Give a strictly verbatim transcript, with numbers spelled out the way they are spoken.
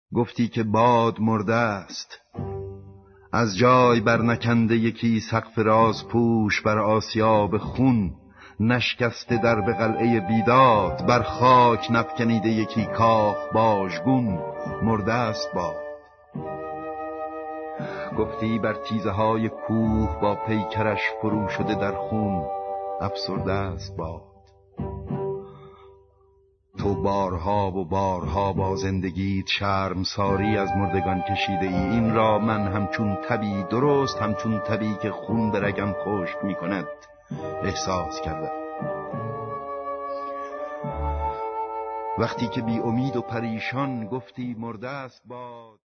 گفتی که باد مرده است، از جای برنکنده یکی سقف راز پوش بر آسیاب خون، نشکسته در به قلعه بیداد، بر خاک نفکنیده یکی کاخ باژگون، مرده است باد. گفتی بر تیزه های کوه با پیکرش فرو شده در خون، افسرده است باد. تو بارها و بارها با زندگیت شرمساری از مردگان کشیده ای. این را من همچون تبی، درست همچون تبی که خون به رگم خشک می کند، احساس کردم. وقتی که بی امید و پریشان گفتی مرده است باد.